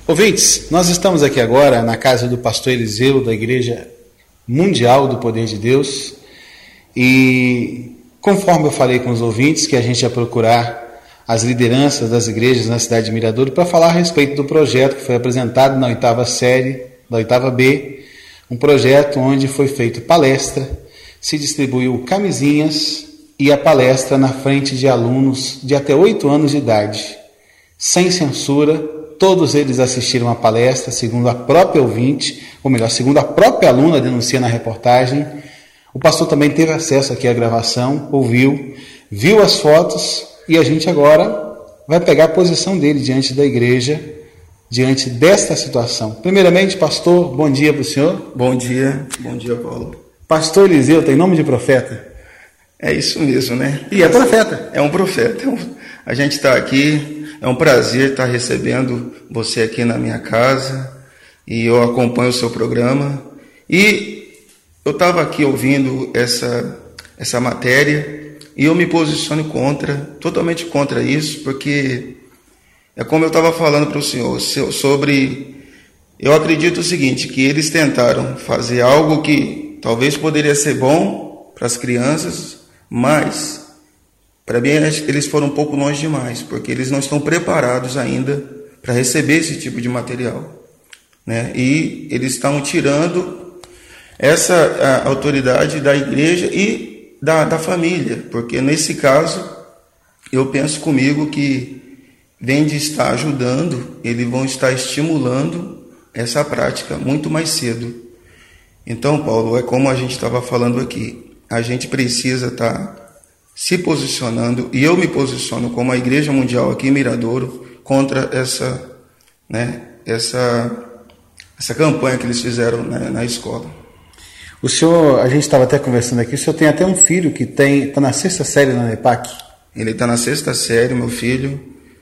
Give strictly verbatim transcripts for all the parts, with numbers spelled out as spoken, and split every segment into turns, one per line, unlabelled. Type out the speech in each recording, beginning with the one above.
Ouvintes, nós estamos aqui agora na casa do pastor Eliseu, da Igreja Mundial do Poder de Deus, e conforme eu falei com os ouvintes que a gente ia procurar as lideranças das igrejas na cidade de Miradouro para falar a respeito do projeto que foi apresentado na oitava série, da oitava B, um projeto onde foi feita palestra, se distribuiu camisinhas e a palestra na frente de alunos de até oito anos de idade, sem censura. Todos eles assistiram à palestra, segundo a própria ouvinte, ou melhor, segundo a própria aluna denuncia na reportagem. O pastor também teve acesso aqui à gravação, ouviu, viu as fotos, e a gente agora vai pegar a posição dele diante da igreja, diante desta situação. Primeiramente, pastor, bom dia para o senhor.
Bom dia, bom dia, Paulo.
Pastor Eliseu tem nome de profeta?
É isso mesmo, né?
E é profeta.
É um profeta. A gente está aqui, é um prazer estar recebendo você aqui na minha casa, e eu acompanho o seu programa. E eu estava aqui ouvindo essa, essa matéria, e eu me posiciono contra, totalmente contra isso, porque é como eu estava falando para o senhor, sobre, eu acredito o seguinte, que eles tentaram fazer algo que talvez poderia ser bom para as crianças, mas, para mim, eles foram um pouco longe demais, porque eles não estão preparados ainda para receber esse tipo de material, né? E eles estão tirando essa autoridade da igreja e Da, da família, porque nesse caso eu penso comigo que vem de estar ajudando, eles vão estar estimulando essa prática muito mais cedo. Então, Paulo, é como a gente estava falando aqui, a gente precisa estar se posicionando, e eu me posiciono como a Igreja Mundial aqui em Miradouro contra essa, né, essa, essa campanha que eles fizeram na, na escola.
O senhor, a gente estava até conversando aqui, o senhor tem até um filho que está na sexta série na NEPAC.
Ele está na sexta série, meu filho,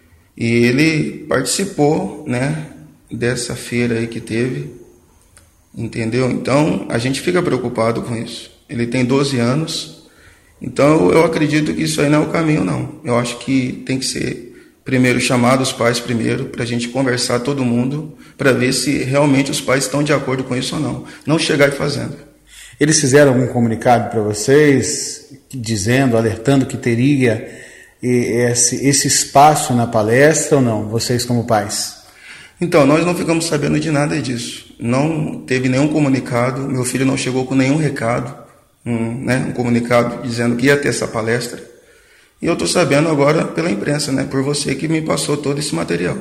e ele participou, né, dessa feira aí que teve, entendeu? Então, a gente fica preocupado com isso. Ele tem doze anos, então eu acredito que isso aí não é o caminho, não. Eu acho que tem que ser, primeiro, chamar os pais primeiro, para a gente conversar todo mundo, para ver se realmente os pais estão de acordo com isso ou não. Não chegar e fazendo.
Eles fizeram algum comunicado para vocês, dizendo, alertando que teria esse, esse espaço na palestra ou não, vocês como pais?
Então, nós não ficamos sabendo de nada disso. Não teve nenhum comunicado, meu filho não chegou com nenhum recado, um, né, um comunicado dizendo que ia ter essa palestra. E eu estou sabendo agora pela imprensa, né, por você que me passou todo esse material.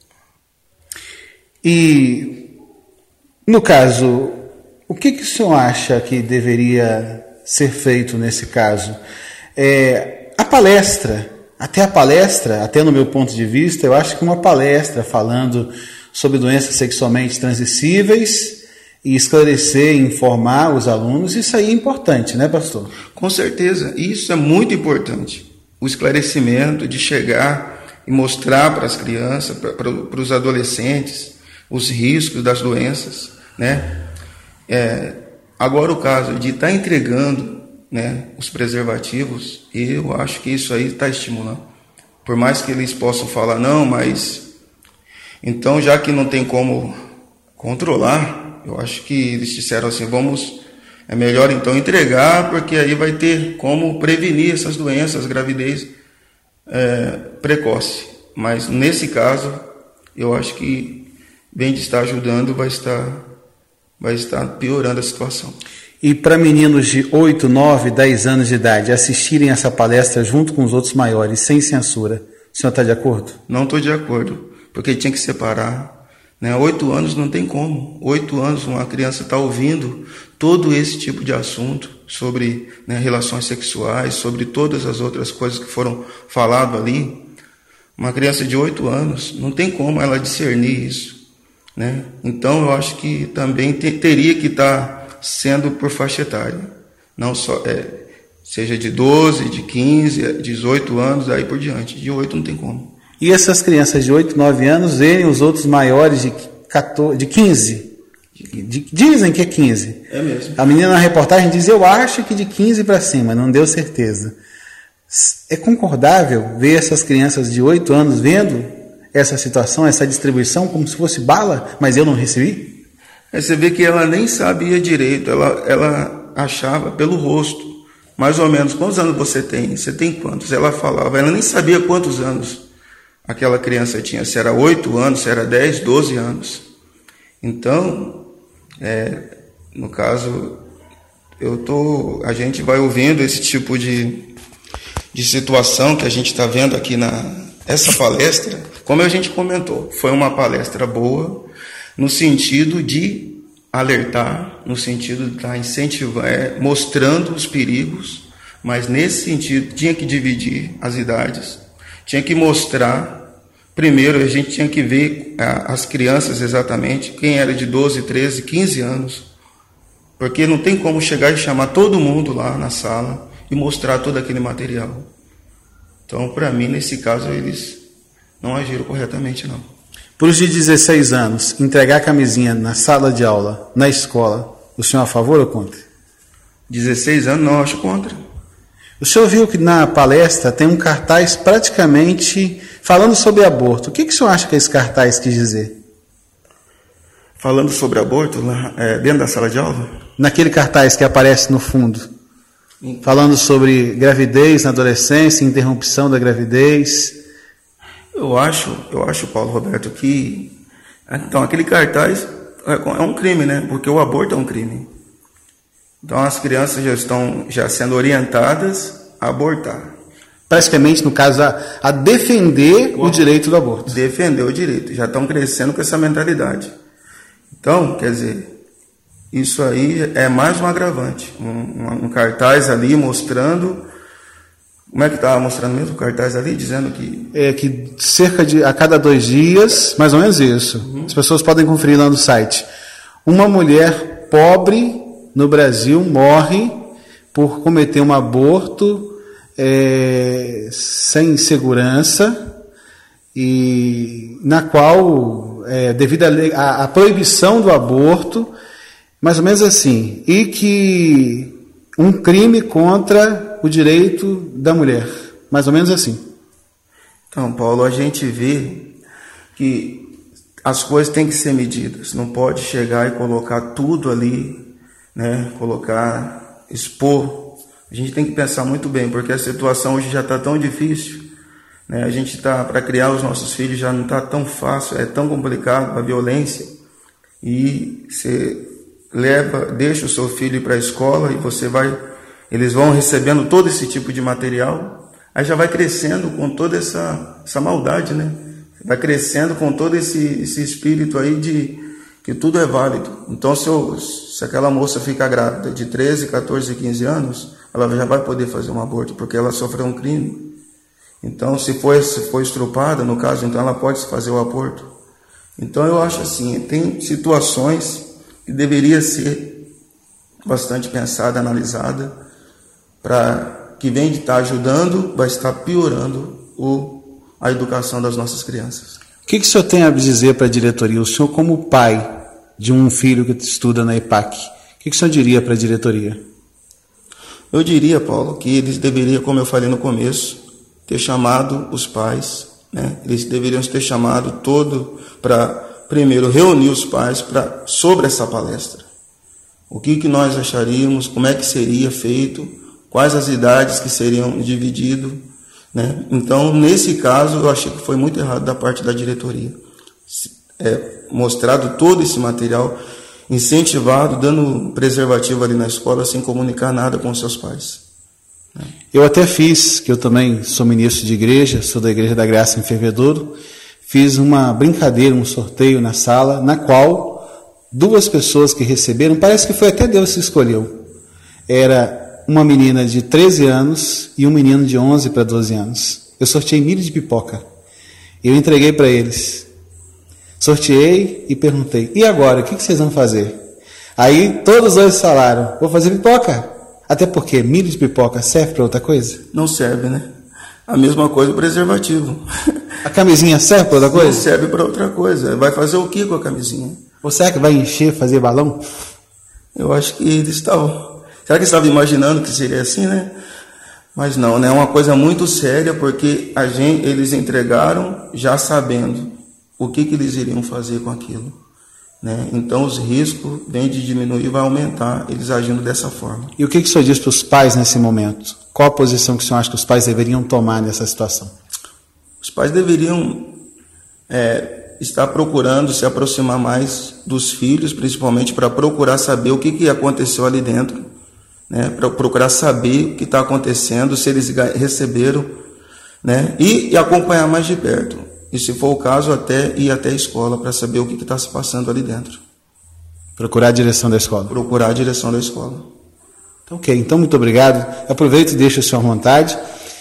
E, no caso, o que, que o senhor acha que deveria ser feito nesse caso? É, a palestra, até a palestra, até no meu ponto de vista, eu acho que uma palestra falando sobre doenças sexualmente transmissíveis e esclarecer e informar os alunos, isso aí é importante, né, pastor?
Com certeza, isso é muito importante. O esclarecimento de chegar e mostrar para as crianças, para, para os adolescentes, os riscos das doenças, né? É, agora o caso de estar tá entregando, né, os preservativos, eu acho que isso aí está estimulando. Por mais que eles possam falar, não, mas então já que não tem como controlar, eu acho que eles disseram assim, vamos, é melhor então entregar, porque aí vai ter como prevenir essas doenças, gravidez é, precoce. Mas nesse caso, eu acho que bem de estar ajudando, vai estar... vai estar piorando a situação.
E para meninos de oito, nove, dez anos de idade assistirem essa palestra junto com os outros maiores, sem censura, o senhor está de acordo?
Não estou de acordo, porque tinha que separar. Né? Oito anos não tem como. Oito anos uma criança está ouvindo todo esse tipo de assunto sobre, né, relações sexuais, sobre todas as outras coisas que foram faladas ali. Uma criança de oito anos, não tem como ela discernir isso. Né? Então eu acho que também te, teria que estar sendo por faixa etária, não só, é, seja de doze, de quinze, dezoito anos, aí por diante, de oito não tem como.
E essas crianças de oito, nove anos verem os outros maiores de, quatorze, de quinze, de, de, dizem que é quinze.
É mesmo.
A menina na reportagem diz, eu acho que de quinze para cima, não deu certeza. É concordável ver essas crianças de oito anos vendo essa situação, essa distribuição, como se fosse bala, mas eu não recebi?
Você vê que ela nem sabia direito, ela, ela achava pelo rosto, mais ou menos, quantos anos você tem? Você tem quantos? Ela falava, ela nem sabia quantos anos aquela criança tinha, se era oito anos, se era dez, doze anos. Então, é, no caso, eu tô, a gente vai ouvindo esse tipo de, de situação que a gente está vendo aqui na essa palestra, como a gente comentou, foi uma palestra boa, no sentido de alertar, no sentido de estar incentivando, é, mostrando os perigos, mas nesse sentido tinha que dividir as idades, tinha que mostrar, primeiro a gente tinha que ver a, as crianças exatamente, quem era de doze, treze, quinze anos, porque não tem como chegar e chamar todo mundo lá na sala e mostrar todo aquele material. Então, para mim, nesse caso, eles não agiram corretamente, não.
Para os de dezesseis anos, entregar a camisinha na sala de aula, na escola, o senhor é a favor ou contra?
dezesseis anos, não, acho contra.
O senhor viu que na palestra tem um cartaz praticamente falando sobre aborto. O que, que o senhor acha que esse cartaz quis dizer?
Falando sobre aborto, lá, é, dentro da sala de aula?
Naquele cartaz que aparece no fundo. Falando sobre gravidez na adolescência, interrupção da gravidez.
Eu acho, eu acho, Paulo Roberto, que então aquele cartaz é um crime, né? Porque o aborto é um crime. Então as crianças já estão já sendo orientadas a abortar.
Praticamente, no caso, a, a defender o, o direito do aborto.
Defender o direito. Já estão crescendo com essa mentalidade. Então, quer dizer, isso aí é mais um agravante. Um, um cartaz ali mostrando... Como é que estava mostrando mesmo o cartaz ali? Dizendo que...
É que cerca de... A cada dois dias, mais ou menos isso. Uhum. As pessoas podem conferir lá no site. Uma mulher pobre no Brasil morre por cometer um aborto é, sem segurança e na qual, é, devido à proibição do aborto... Mais ou menos assim, e que um crime contra o direito da mulher, mais ou menos assim.
Então, Paulo, a gente vê que as coisas têm que ser medidas, não pode chegar e colocar tudo ali, né? Colocar, expor. A gente tem que pensar muito bem, porque a situação hoje já está tão difícil, né? A gente está, para criar os nossos filhos já não está tão fácil, é tão complicado a violência, e você leva, deixa o seu filho para a escola e você vai, eles vão recebendo todo esse tipo de material, aí já vai crescendo com toda essa, essa maldade, né? Vai crescendo com todo esse, esse espírito aí de que tudo é válido. Então, se, eu, se aquela moça fica grávida de treze, quatorze, quinze anos, ela já vai poder fazer um aborto, porque ela sofreu um crime. Então, se for, se for estrupada, no caso, então ela pode fazer o aborto. Então, eu acho assim, tem situações que deveria ser bastante pensada, analisada, para que vem de estar ajudando, vai estar piorando o, a educação das nossas crianças.
O que, que o senhor tem a dizer para a diretoria? O senhor, como pai de um filho que estuda na E P A C, o que, que o senhor diria para a diretoria?
Eu diria, Paulo, que eles deveriam, como eu falei no começo, ter chamado os pais, né? Eles deveriam ter chamado todo para... Primeiro, reunir os pais pra, sobre essa palestra. O que, que nós acharíamos, como é que seria feito, quais as idades que seriam divididas, né? Então, nesse caso, eu achei que foi muito errado da parte da diretoria. É, mostrado todo esse material, incentivado, dando preservativo ali na escola, sem comunicar nada com seus pais. Né?
Eu até fiz, que eu também sou ministro de igreja, sou da Igreja da Graça em Fervedouro, fiz uma brincadeira, um sorteio na sala, na qual duas pessoas que receberam, parece que foi até Deus que escolheu. Era uma menina de treze anos e um menino de onze para doze anos. Eu sorteei milho de pipoca. Eu entreguei para eles. Sorteei e perguntei, e agora, o que vocês vão fazer? Aí todos dois falaram, vou fazer pipoca. Até porque milho de pipoca serve para outra coisa?
Não serve, né? A mesma coisa o preservativo.
A camisinha serve para outra coisa?
Não serve para outra coisa. Vai fazer o que com a camisinha?
Ou será que vai encher, fazer balão?
Eu acho que eles estavam... Será que eles estavam imaginando que seria assim, né? Mas não, né? É uma coisa muito séria, porque a gente, eles entregaram já sabendo o que, que eles iriam fazer com aquilo, né? Então os riscos, vem de diminuir, vai aumentar, eles agindo dessa forma.
E o que, que o senhor diz para os pais nesse momento? Qual a posição que o senhor acha que os pais deveriam tomar nessa situação?
Os pais deveriam é, estar procurando se aproximar mais dos filhos, principalmente para procurar saber o que, que aconteceu ali dentro, né? Para procurar saber o que está acontecendo, se eles receberam, né? E, e acompanhar mais de perto. E se for o caso, até ir até a escola para saber o que está se passando ali dentro.
Procurar a direção da escola.
Procurar a direção da escola.
Então, ok, então muito obrigado. Aproveito e deixo o senhor à vontade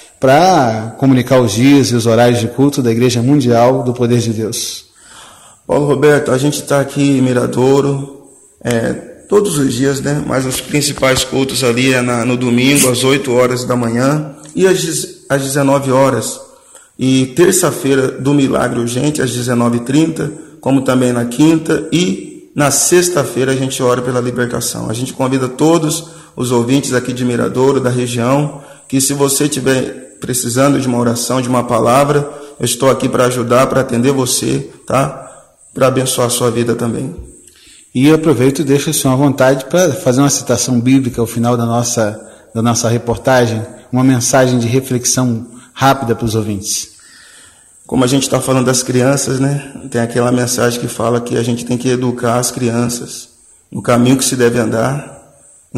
para comunicar os dias e os horários de culto da Igreja Mundial do Poder de Deus.
Paulo Roberto, a gente está aqui em Miradouro, é, todos os dias, né? Mas os principais cultos ali é na, no domingo, às oito horas da manhã e às, às dezenove horas. E terça-feira do Milagre Urgente, às dezenove e trinta, como também na quinta, e na sexta-feira a gente ora pela libertação. A gente convida todos os ouvintes aqui de Miradouro, da região, que se você estiver precisando de uma oração, de uma palavra, eu estou aqui para ajudar, para atender você, tá? Para abençoar a sua vida também.
E eu aproveito e deixo o senhor à vontade para fazer uma citação bíblica ao final da nossa, da nossa reportagem, uma mensagem de reflexão rápida para os ouvintes.
Como a gente está falando das crianças, né? Tem aquela mensagem que fala que a gente tem que educar as crianças no caminho que se deve andar,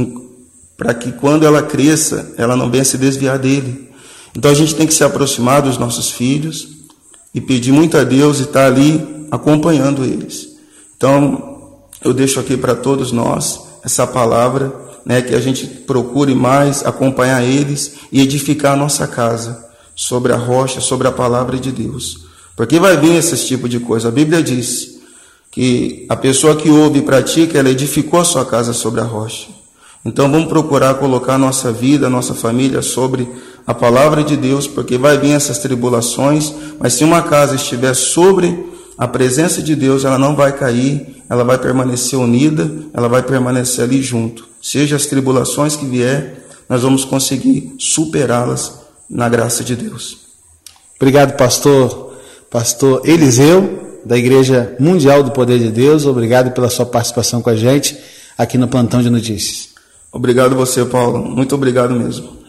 para que quando ela cresça, ela não venha se desviar dele. Então a gente tem que se aproximar dos nossos filhos e pedir muito a Deus e estar ali acompanhando eles. Então eu deixo aqui para todos nós essa palavra, né? Que a gente procure mais acompanhar eles e edificar a nossa casa sobre a rocha, sobre a palavra de Deus. Porque vai vir esse tipo de coisa. A Bíblia diz que a pessoa que ouve e pratica, ela edificou a sua casa sobre a rocha. Então vamos procurar colocar a nossa vida, a nossa família sobre a palavra de Deus, porque vai vir essas tribulações, mas se uma casa estiver sobre a presença de Deus, ela não vai cair, ela vai permanecer unida, ela vai permanecer ali junto. Seja as tribulações que vier, nós vamos conseguir superá-las na graça de Deus.
Obrigado, pastor, pastor Eliseu, da Igreja Mundial do Poder de Deus. Obrigado pela sua participação com a gente aqui no Plantão de Notícias.
Obrigado você, Paulo. Muito obrigado mesmo.